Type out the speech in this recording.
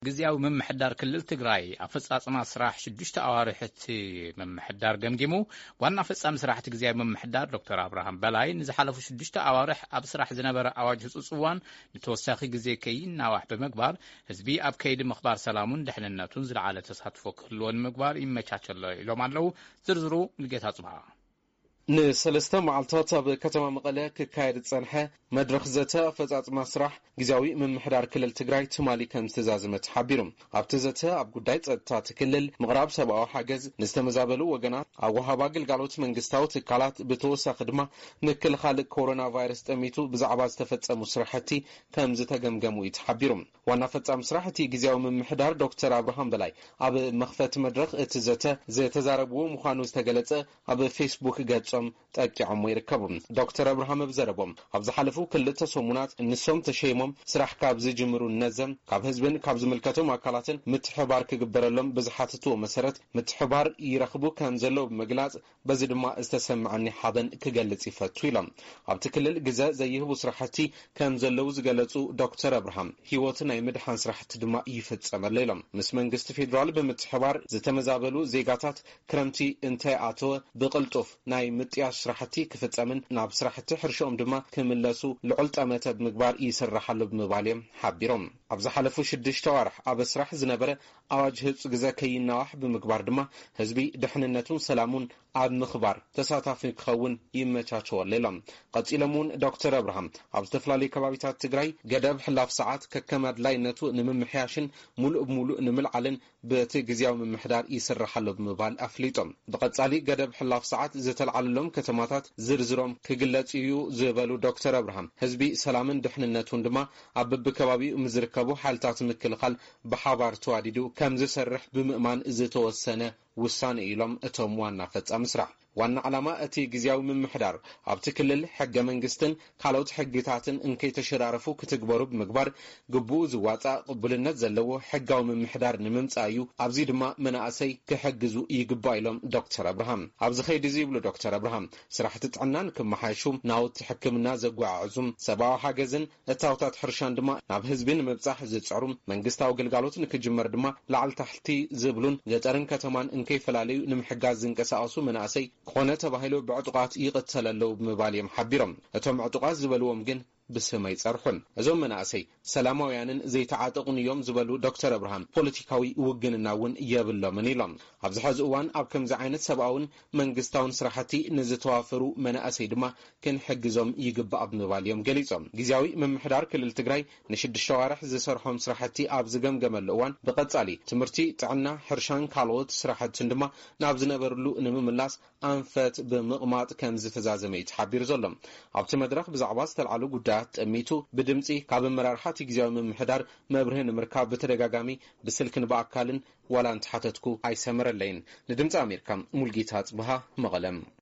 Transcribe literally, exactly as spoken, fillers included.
ግዚያዊ መምሕዳር ክልል ትግራይ አፈጻጽማ ስራሕ ሽዱሽተ አዋርሕቲ መምሕዳር ገምጊሙ ዋና ፈጻሚ ስራሕቲ ግዚያዊ መምሕዳር ዶክተር አብርሃም በላይ ንዝሓለፉ ሽዱሽተ አዋርሕ ኣብ ስራሕ ዝነበረ ኣዋጅ ህጹጽ እዋን ንተወሳኺ ግዜ ከይናዋሕ ብምግባር ህዝቢ ኣብ ከይዲ ምኽባር ሰላሙን ድሕንነቱን ዝለዓለ ተሳትፎ ክህልዎ ንምግባር ይመቻቸሎ ኢሎም ኣለው። ዝርዝሩ ንጌታ ጽባህ ንሰለስተ መዓልታት ኣብ ከተማ መቐለ ክካየድ ጸንሐ መድረኽ ዘተ አፈጻጽማ ስራሕ ግዚያዊ መምሕዳር ክልል ትግራይ ትማሊ ከም ዝተዛዘመ ተሓቢሩ። ኣብቲ ዘተ ኣብ ጉዳይ ጸጥታ ትክልል ምቕራብ ሰብኣዊ ሓገዝ ንዝተመዛበሉ ወገናት ኣብ ወሃባ ግልጋሎት መንግስታዊ ትካላት ብተወሳኺ ድማ ምክልኻል ኮሮና ቫይረስ ጠሚቱ ብዛዕባ ዝተፈጸሙ ስራሕቲ ከም ዝተገምገሙ እዩ ተሓቢሩ። ዋና ፈጻሚ ስራሕቲ ግዚያዊ መምሕዳር ዶክተር አብርሃም በላይ ኣብ መኽፈቲ መድረኽ እቲ ዘተ ዝተዛረብዎ ምዃኑ ዝተገለጸ ኣብ ፌስቡክ ገጾም ጠቂዖም ይርከቡ። ዶክተር አብርሃም ብዘረቦም ኣብ ዝሓለፉ ክልተ ሰሙናት ንሶም ተሸይሞም ስራሕ ካብ ዝጅምሩ ነዘም ካብ ህዝብን ካብ ዝምልከቶም አካላትን ምትሕባር ክግበረሎም ብዝሓተትዎ መሰረት ምትሕባር ይረኽቡ ከም ዘለው ብምግላጽ በዚ ድማ ዝተሰምዐኒ ሓበን ክገልጽ ይፈቱ ኢሎም ኣብቲ ክልል ግዘ ዘይህቡ ስራሕቲ ከም ዘለው ዝገለጹ ዶክተር አብርሃም ህይወት ናይ ምድሓን ስራሕቲ ድማ ይፈጸመሉ ኢሎም ምስ መንግስቲ ፌደራል ብምትሕባር ዝተመዛበሉ ዜጋታት ክረምቲ እንታይ ኣተወ ብቅልጡፍ ናይ ምጥያሽ ስራሕቲ ክፍጸምን ናብ ስራሕቲ ሕርሾም ድማ ክምለሱ ልዑል ጠመተ ብምግባር ይስራሓሉ ብምባልዮም ሓቢሮም ኣብ ዝሓለፉ ሽዱሽተ ኣዋርሕ ኣብ ስራሕ ዝነበረ ኣዋጅ ህጹጽ ግዜ ከይናዋሕ ብምግባር ድማ ህዝቢ ድሕንነቱን ሰላሙን ኣብ ምኽባር ተሳታፊ ክኸውን ይመቻቸወሉ ኢሎም ቀጺሎም እውን ዶክተር አብርሃም ኣብ ዝተፈላለዩ ከባቢታት ትግራይ ገደብ ሕላፍ ሰዓት ከከም ኣድላይነቱ ንምምሕያሽን ሙሉእ ብሙሉእ ንምልዓልን በቲ ግዚያዊ መምሕዳር ይስራሓሉ ብምባል ኣፍሊጦም ብቐጻሊ ገደብ ሕላፍ ሰዓት ዝተልዓለሎም ከተማታት ዝርዝሮም ክግለጽ እዩ ዝበሉ ዶክተር አብርሃም ህዝቢ ሰላምን ድሕንነቱን ድማ ኣብ በብከባቢኡ ምዝርከቡ ሓይልታት ምክልኻል ብሓባር ተዋዲዱ ከም ዝሰርሕ ብምእማን ዝተወሰነ ውሳነ ኢሎም እቶም ዋና ፈጻሚ ስራሕ ዋና ዓላማ እቲ ግዚያዊ መምሕዳር ኣብቲ ክልል ሕገ መንግስትን ካልኦት ሕግታትን እንከይተሸራረፉ ክትግበሩ ብምግባር ግቡእ ዝዋጻእ ቅቡልነት ዘለዎ ሕጋዊ መምሕዳር ንምምጻእ እዩ። ኣብዚ ድማ መናእሰይ ክሕግዙ ይግባእ ኢሎም ዶክተር አብርሃም ኣብዚ ኸይዲ እዚ ይብሉ ዶክተር አብርሃም ስራሕቲ ጥዕናን ክመሓይሹ ናውቲ ሕክምና ዘጓዓዕዙም ሰብኣዊ ሓገዝን እታውታት ሕርሻን ድማ ናብ ህዝቢ ንምብጻሕ ዝጽዕሩ መንግስታዊ ግልጋሎት ንክጅመር ድማ ላዕሊ ታሕቲ ዝብሉን ገጠርን ከተማን እንከይፈላለዩ ንምሕጋዝ ዝንቀሳቐሱ መናእሰይ ኮነ ተባሂሉ ብዕጡቃት ይቅተለለው ብምባልዮም ሓቢሮም እቶም ዕጡቃት ዝበልዎም ግን ብስመይ ጸርሑን እዞም መናእሰይ ሰላማውያንን ዘይተዓጠቁን እዮም ዝበሉ ዶክተር አብርሃም ፖለቲካዊ ውግንና እውን የብሎምን ኢሎም ኣብዚ ሕዚ እዋን ኣብ ከምዚ ዓይነት ሰብኣውን መንግስታውን ስራሕቲ ንዝተዋፈሩ መናእሰይ ድማ ክንሕግዞም ይግባእ ብምባልዮም ገሊጾም ግዚያዊ መምሕዳር ክልል ትግራይ ንሽዱሽተ ኣዋርሕ ዝሰርሖም ስራሕቲ ኣብ ዝገምገመሉ እዋን ብቐጻሊ ትምህርቲ ጥዕና ሕርሻን ካልኦት ስራሕትን ድማ ናብ ዝነበርሉ ንምምላስ ኣንፈት ብምቕማጥ ከም ዝተዛዘመ እዩ ተሓቢሩ ዘሎ ኣብቲ መድረኽ ብዛዕባ ዝተልዓሉ ጉዳያት ጠሚቱ ብድምጺ ካብ መራርሓት ግዚያዊ መምሕዳር መብርህ ንምርካብ በተደጋጋሚ ብስልክን በአካልን ዋላ እንትሓተትኩ ኣይሰመረለይን ንድምጺ ኣሜሪካ ሙልጌታ ጽባህ መቐለም